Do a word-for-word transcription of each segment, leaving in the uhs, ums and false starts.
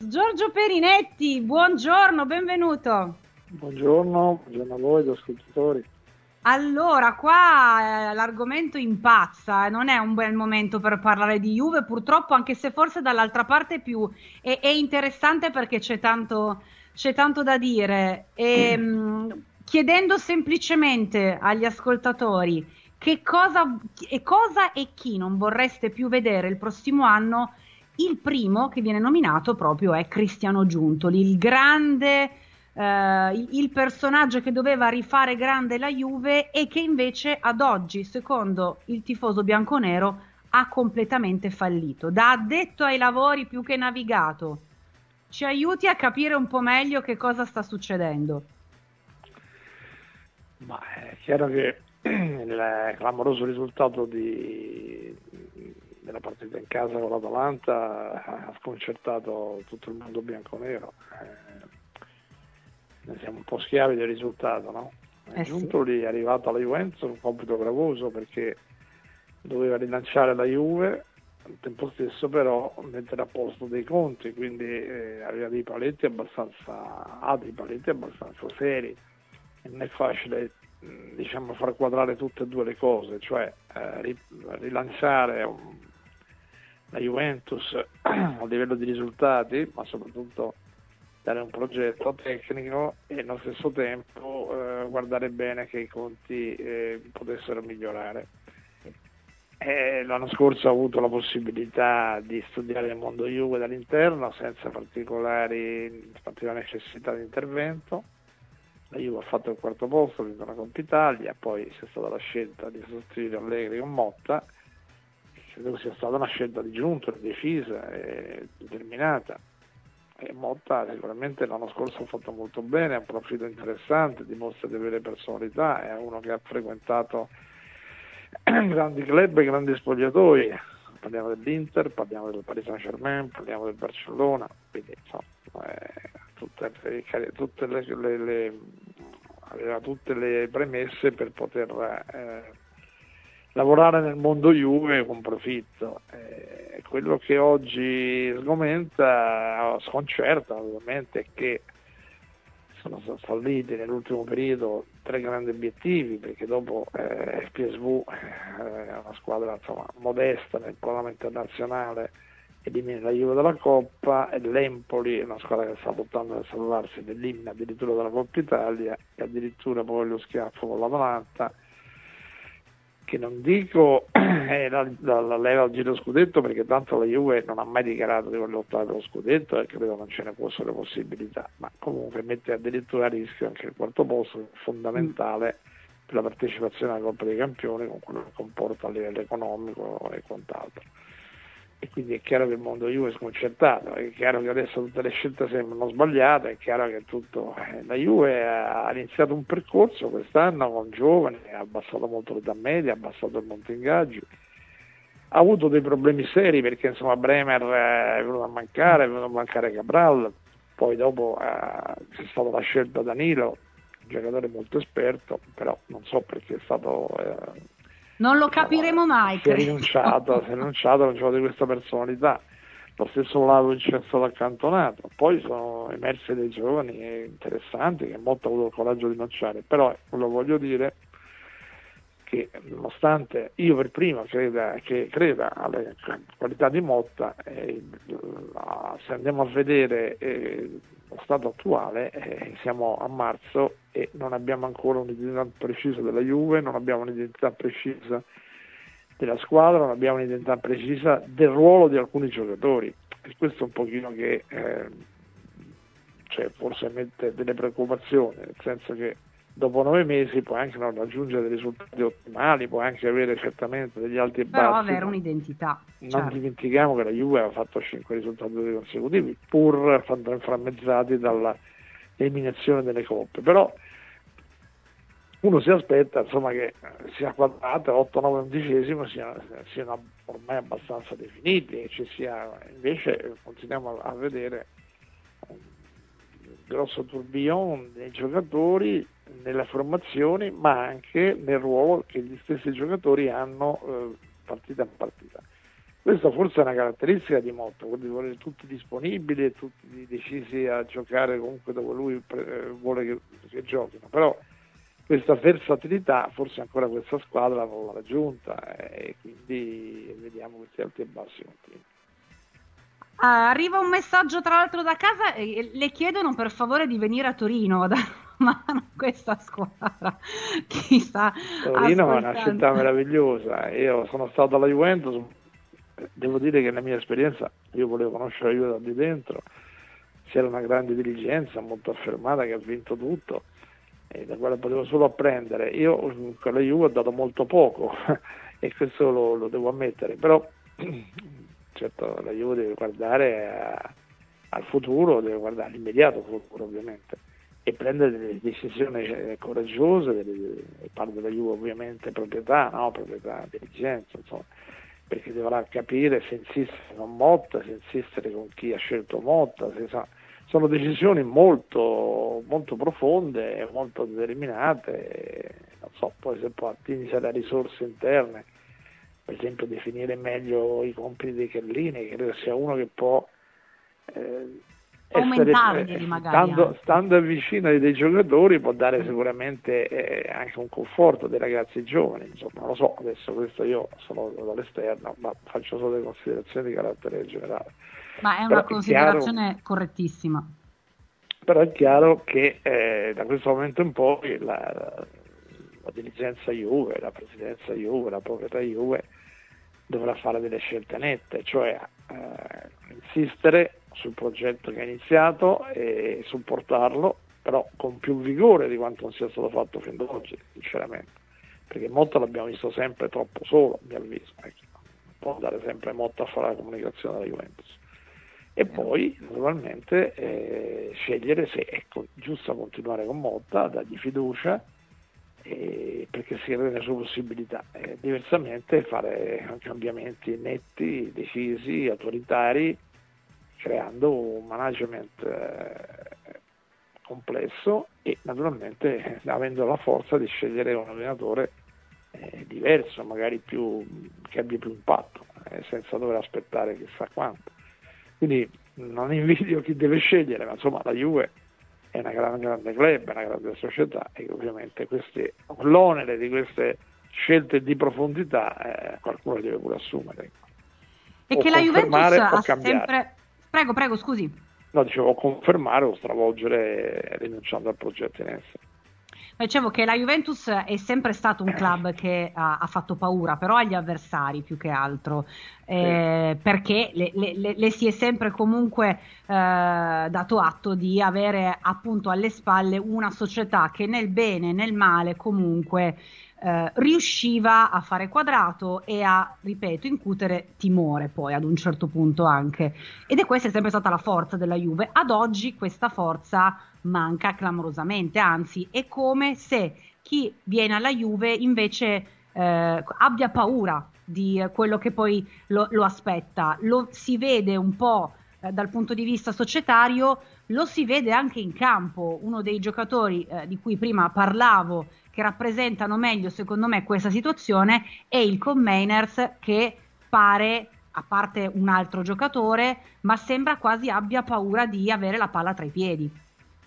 Giorgio Perinetti, buongiorno, benvenuto. Buongiorno, buongiorno a voi, gli ascoltatori. Allora, qua eh, l'argomento impazza, eh, non è un bel momento per parlare di Juve, purtroppo, anche se forse dall'altra parte più è, è interessante perché c'è tanto, c'è tanto da dire. E, mh, chiedendo semplicemente agli ascoltatori che cosa, e cosa e chi non vorreste più vedere il prossimo anno, il primo che viene nominato proprio è Cristiano Giuntoli, il grande eh, il, il personaggio che doveva rifare grande la Juve e che invece ad oggi, secondo il tifoso bianconero, ha completamente fallito. Da addetto ai lavori più che navigato, ci aiuti a capire un po' meglio che cosa sta succedendo? Ma è chiaro che il clamoroso risultato di, della partita in casa con l'Atalanta ha sconcertato tutto il mondo bianconero. Eh, ne siamo un po' schiavi del risultato, no? Eh Giuntoli sì. è arrivato alla Juventus un compito gravoso perché doveva rilanciare la Juve, al tempo stesso però mettere a posto dei conti, quindi eh, aveva dei paletti abbastanza, ha dei paletti abbastanza seri. E non è facile, diciamo, far quadrare tutte e due le cose, cioè eh, rilanciare un, la Juventus a livello di risultati, ma soprattutto dare un progetto tecnico e allo stesso tempo eh, guardare bene che i conti eh, potessero migliorare. E l'anno scorso ho avuto la possibilità di studiare il mondo Juve dall'interno senza particolari, particolare necessità di intervento. La Juve ha fatto il quarto posto, ha vinto la Coppa Italia, poi c'è stata la scelta di sostituire Allegri con Motta, credo sia stata una scelta di giunta, decisa e determinata. E Motta sicuramente l'anno scorso ha fatto molto bene, ha un profilo interessante, dimostra di avere personalità, è uno che ha frequentato grandi club e grandi spogliatoi, parliamo dell'Inter, parliamo del Paris Saint-Germain, parliamo del Barcellona, quindi insomma, eh, tutte, tutte le, le, le, aveva tutte le premesse per poter eh, lavorare nel mondo Juve con profitto. Eh, quello che oggi sgomenta, sconcerta ovviamente, è che sono falliti nell'ultimo periodo tre grandi obiettivi, perché dopo eh, il P S V eh, è una squadra insomma, modesta nel panorama internazionale, elimina la Juve dalla Coppa, e l'Empoli è una squadra che sta lottando per salvarsi, elimina addirittura dalla Coppa Italia e addirittura poi lo schiaffo con l'Atalanta, che non dico è la, la, la leva al giro scudetto, perché tanto la Juve non ha mai dichiarato di voler lottare per lo scudetto e credo non ce ne fossero possibilità, ma comunque mette addirittura a rischio anche il quarto posto, fondamentale per la partecipazione alla Coppa dei Campioni, con quello che comporta a livello economico e quant'altro. E quindi è chiaro che il mondo Juve è sconcertato, è chiaro che adesso tutte le scelte sembrano sbagliate, è chiaro che tutto eh, la Juve ha iniziato un percorso quest'anno con giovani, ha abbassato molto l'età media, ha abbassato il monte ingaggi, ha avuto dei problemi seri perché insomma Bremer è venuto a mancare, è venuto a mancare Cabral, poi dopo eh, c'è stata la scelta Danilo, un giocatore molto esperto, però non so perché è stato... Eh, Non lo capiremo mai, si è rinunciato, si è rinunciato a un gioco di questa personalità. Lo stesso Vlahovic è stato accantonato, poi sono emersi dei giovani interessanti che molto ha avuto il coraggio di lanciare, però lo voglio dire che nonostante io per primo creda, che creda alle qualità di Motta, eh, se andiamo a vedere eh, lo stato attuale, eh, siamo a marzo e non abbiamo ancora un'identità precisa della Juve, non abbiamo un'identità precisa della squadra, non abbiamo un'identità precisa del ruolo di alcuni giocatori, e questo è un pochino che eh, cioè forse mette delle preoccupazioni, nel senso che dopo nove mesi puoi anche non raggiungere dei risultati ottimali, puoi anche avere certamente degli alti e bassi, però avere un'identità. Non certo. dimentichiamo che la Juve aveva fatto cinque risultati consecutivi, pur inframmezzati dall'eliminazione delle coppe, però uno si aspetta insomma che sia quadrato, otto, nove, undicesimo siano, siano ormai abbastanza definiti, e ci sia, invece continuiamo a vedere un grosso tourbillon dei giocatori, nelle formazioni, ma anche nel ruolo che gli stessi giocatori hanno eh, partita a partita. Questa forse è una caratteristica di Motta, quello di volere tutti disponibili e tutti decisi a giocare comunque dove lui pre- vuole che, che giochino, però questa versatilità forse ancora questa squadra non l'ha raggiunta, e quindi vediamo questi alti e bassi continui. Ah, arriva un messaggio tra l'altro da casa e le chiedono per favore di venire a Torino a dare una mano a questa squadra. Chi sta Torino è una ascoltando? città meravigliosa, io sono stato alla Juventus, devo dire che nella mia esperienza io volevo conoscere la Juve da di dentro, c'era una grande dirigenza molto affermata che ha vinto tutto e da quale potevo solo apprendere. Io con la Juve ho dato molto poco e questo lo, lo devo ammettere, però certo la Juve deve guardare a, al futuro, deve guardare all'immediato futuro ovviamente e prendere delle decisioni coraggiose, delle, parlo della Juve ovviamente proprietà, no? Proprietà, dirigenza, insomma, perché dovrà capire se insistere con Motta, se insistere con chi ha scelto Motta, se sa, sono decisioni molto, molto profonde, molto determinate, non so, poi se poi attingi alle risorse interne, per esempio definire meglio i compiti dei Chiellini, credo sia uno che può eh, essere, Aumentarglieli magari stando, anche. stando vicino ai dei giocatori può dare sicuramente eh, anche un conforto dei ragazzi giovani, insomma, non lo so, adesso questo io sono dall'esterno, ma faccio solo delle considerazioni di carattere generale. Ma è una Però è considerazione chiaro, correttissima. però è chiaro che eh, da questo momento in poi la, la dirigenza Juve, la presidenza Juve, la proprietà Juve dovrà fare delle scelte nette, cioè eh, insistere sul progetto che ha iniziato e supportarlo, però con più vigore di quanto non sia stato fatto fin da oggi, sinceramente, perché Motta l'abbiamo visto sempre troppo solo, a mio avviso, ecco. Non può andare sempre Motta a fare la comunicazione della Juventus. E poi naturalmente eh, scegliere se è giusto continuare con Motta, dargli fiducia, eh, perché si crede nelle sue possibilità, eh, diversamente fare cambiamenti netti, decisi, autoritari, creando un management eh, complesso e naturalmente eh, avendo la forza di scegliere un allenatore eh, diverso, magari più, che abbia più impatto, eh, senza dover aspettare chissà quanto. Quindi non invidio chi deve scegliere, ma insomma la Juve è una grande, grande club, è una grande società e ovviamente questi, l'onere di queste scelte di profondità eh, qualcuno deve pure assumere. E o che la Juventus ha cambiare. sempre... Prego, prego, scusi. No, dicevo confermare o stravolgere rinunciando al progetto in essere. Dicevo che la Juventus è sempre stato un club che ha, ha fatto paura, però agli avversari più che altro, eh, sì. Perché le, le, le si è sempre comunque eh, dato atto di avere appunto alle spalle una società che nel bene e nel male comunque eh, riusciva a fare quadrato e a, ripeto, incutere timore poi ad un certo punto anche. Ed è questa è sempre stata la forza della Juve. Ad oggi questa forza manca clamorosamente, anzi è come se chi viene alla Juve invece eh, abbia paura di quello che poi lo, lo aspetta, lo si vede un po' eh, dal punto di vista societario, lo si vede anche in campo. Uno dei giocatori eh, di cui prima parlavo che rappresentano meglio secondo me questa situazione è il Koopmeiners, che pare, a parte un altro giocatore, ma sembra quasi abbia paura di avere la palla tra i piedi.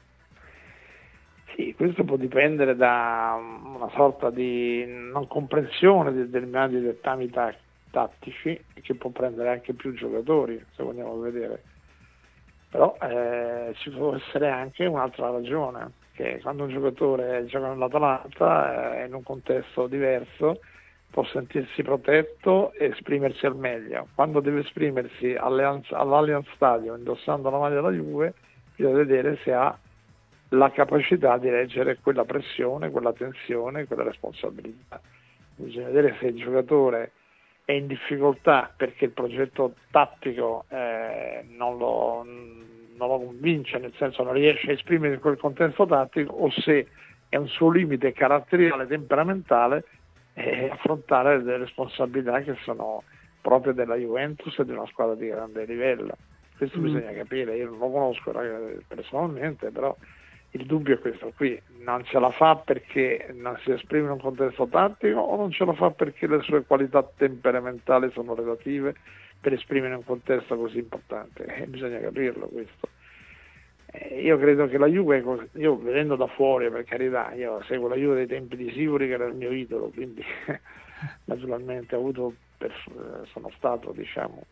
Sì, questo può dipendere da una sorta di non comprensione di determinati dettami ta- tattici che può prendere anche più giocatori, se vogliamo vedere. Però eh, ci può essere anche un'altra ragione, che quando un giocatore gioca nell'Atalanta eh, in un contesto diverso può sentirsi protetto e esprimersi al meglio. Quando deve esprimersi all'Allianz Stadium indossando la maglia della Juve, bisogna vedere se ha la capacità di reggere quella pressione, quella tensione, quella responsabilità. Bisogna vedere se il giocatore è in difficoltà perché il progetto tattico eh, non, lo, non lo convince, nel senso non riesce a esprimere in quel contesto tattico, o se è un suo limite caratteriale, temperamentale, e affrontare delle responsabilità che sono proprie della Juventus e di una squadra di grande livello. Questo mm. bisogna capire, io non lo conosco personalmente, però il dubbio è questo qui: non ce la fa perché non si esprime in un contesto tattico, o non ce la fa perché le sue qualità temperamentali sono relative per esprimere un contesto così importante? Eh, bisogna capirlo questo. Eh, io credo che la Juve, io vedendo da fuori, per carità, io seguo la Juve dei tempi di Sivori, che era il mio idolo, quindi naturalmente ho avuto per, sono stato, diciamo,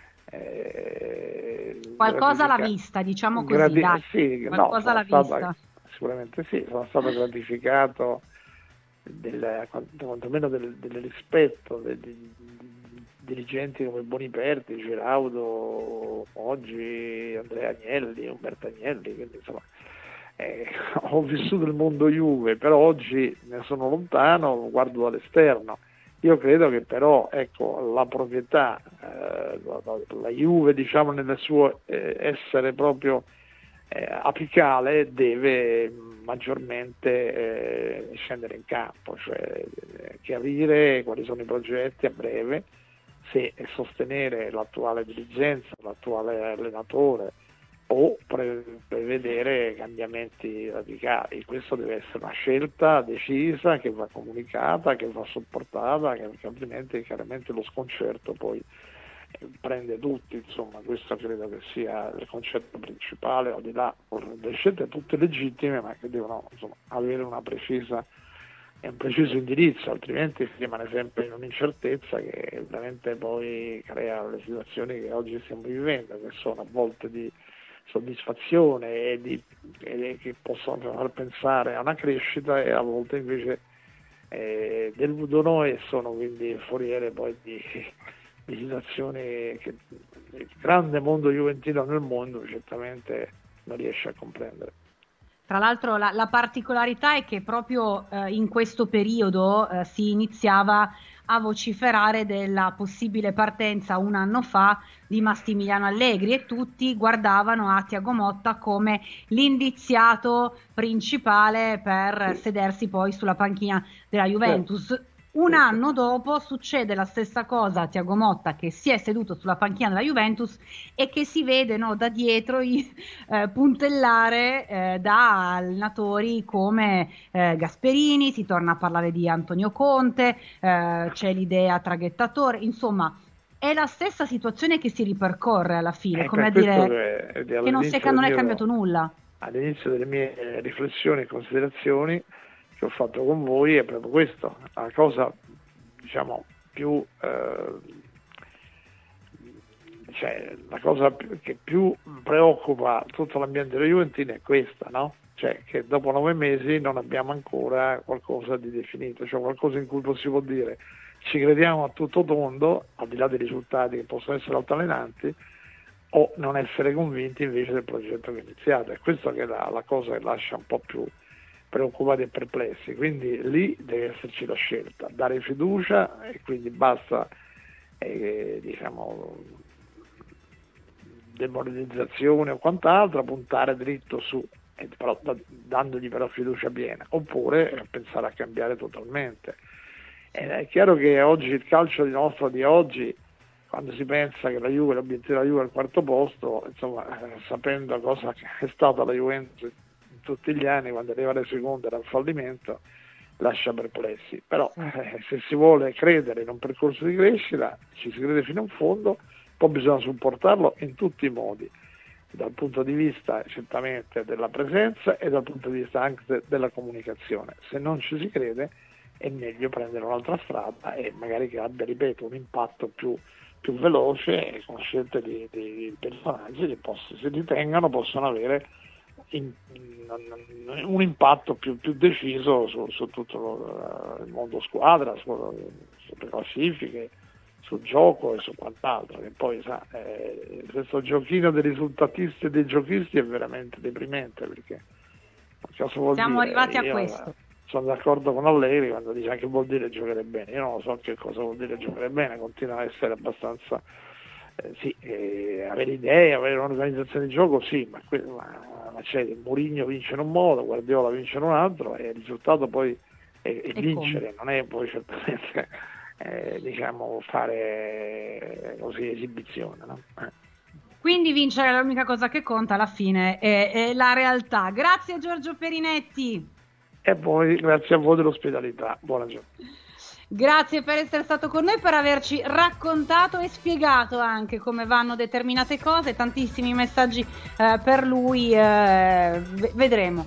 eh, qualcosa l'ha vista, diciamo così, grati- dai. sì, no, Qualcosa sono l'ha stata, vista. sicuramente sì, sono stato gratificato del, quantomeno del, del rispetto dei, dei, dei dirigenti come Boniperti, Giraudo, oggi Andrea Agnelli, Umberto Agnelli, quindi insomma eh, ho vissuto il mondo Juve, però oggi ne sono lontano, guardo dall'esterno. Io credo che però, ecco, la proprietà, eh, la, la Juve, diciamo, nel suo eh, essere proprio eh, apicale, deve maggiormente eh, scendere in campo, cioè eh, chiarire quali sono i progetti a breve, se sostenere l'attuale dirigenza, l'attuale allenatore, o pre- prevedere cambiamenti radicali. Questo deve essere una scelta decisa, che va comunicata, che va supportata, che, che altrimenti chiaramente lo sconcerto poi eh, prende tutti. Insomma, questo credo che sia il concetto principale, al di là delle scelte tutte legittime, ma che devono, insomma, avere una precisa e un preciso indirizzo, altrimenti si rimane sempre in un'incertezza che veramente poi crea le situazioni che oggi stiamo vivendo, che sono a volte di soddisfazione e, di, e che possono far pensare a una crescita, e a volte invece eh, deludono e sono quindi foriere poi di, di situazioni che il grande mondo juventino nel mondo certamente non riesce a comprendere. Tra l'altro la, la particolarità è che proprio eh, in questo periodo eh, si iniziava a vociferare della possibile partenza un anno fa di Massimiliano Allegri, e tutti guardavano a Thiago Motta come l'indiziato principale per Sì, sedersi poi sulla panchina della certo, Juventus. Un sì, sì. anno dopo succede la stessa cosa a Thiago Motta, che si è seduto sulla panchina della Juventus e che si vede, no, da dietro i, eh, puntellare eh, da allenatori come eh, Gasperini, si torna a parlare di Antonio Conte, eh, c'è l'idea traghettatore, insomma è la stessa situazione che si ripercorre alla fine, È come per a questo dire che eh, che non, si è, all'inizio del non è mio, cambiato nulla. all'inizio delle mie riflessioni e considerazioni che ho fatto con voi è proprio questo: la cosa, diciamo, più eh, cioè, la cosa più, che più preoccupa tutto l'ambiente della Juventus è questa, no? Cioè che dopo nove mesi non abbiamo ancora qualcosa di definito, cioè qualcosa in cui si può dire ci crediamo a tutto tondo, al di là dei risultati che possono essere altalenanti, o non essere convinti invece del progetto che è iniziato. È questa che è la, la cosa che lascia un po' più preoccupati e perplessi. Quindi lì deve esserci la scelta, dare fiducia, e quindi basta eh, diciamo demoralizzazione o quant'altro, puntare dritto su, eh, però, da, dandogli però fiducia piena, oppure pensare a cambiare totalmente. Eh, è chiaro che oggi il calcio di nostro di oggi, quando si pensa che la Juve, l'obiettivo della Juve è il quarto posto, insomma, eh, sapendo cosa è stata la Juventus in tutti gli anni, quando arrivare seconda era un fallimento, lascia perplessi. Però eh, se si vuole credere in un percorso di crescita, ci si crede fino in fondo, poi bisogna supportarlo in tutti i modi, dal punto di vista certamente della presenza e dal punto di vista anche de- della comunicazione. Se non ci si crede è meglio prendere un'altra strada, e magari che abbia, ripeto, un impatto più, più veloce, con scelte di, di personaggi che posso, si ritengano possono avere in, in, un impatto più, più deciso su, su tutto lo, il mondo squadra, su, sulle classifiche, sul gioco e su quant'altro. Che poi sa, eh, questo giochino dei risultatisti e dei giochisti è veramente deprimente, perché cosa vuol Siamo dire? arrivati a Io questo. sono d'accordo con Allegri quando dice che vuol dire giocare bene. Io non lo so che cosa vuol dire giocare bene, continua a essere abbastanza eh, sì, eh, avere idee, avere un'organizzazione di gioco, sì, ma, que- ma, ma c'è Mourinho vince in un modo, Guardiola vince in un altro, e il risultato poi è, è vincere, non è poi certamente eh, diciamo fare così esibizione, no? Eh. Quindi vincere è l'unica cosa che conta alla fine, è, è la realtà. Grazie Giorgio Perinetti. E poi grazie a voi dell'ospitalità, buona giornata. Grazie per essere stato con noi, per averci raccontato e spiegato anche come vanno determinate cose, tantissimi messaggi eh, per lui, eh, vedremo.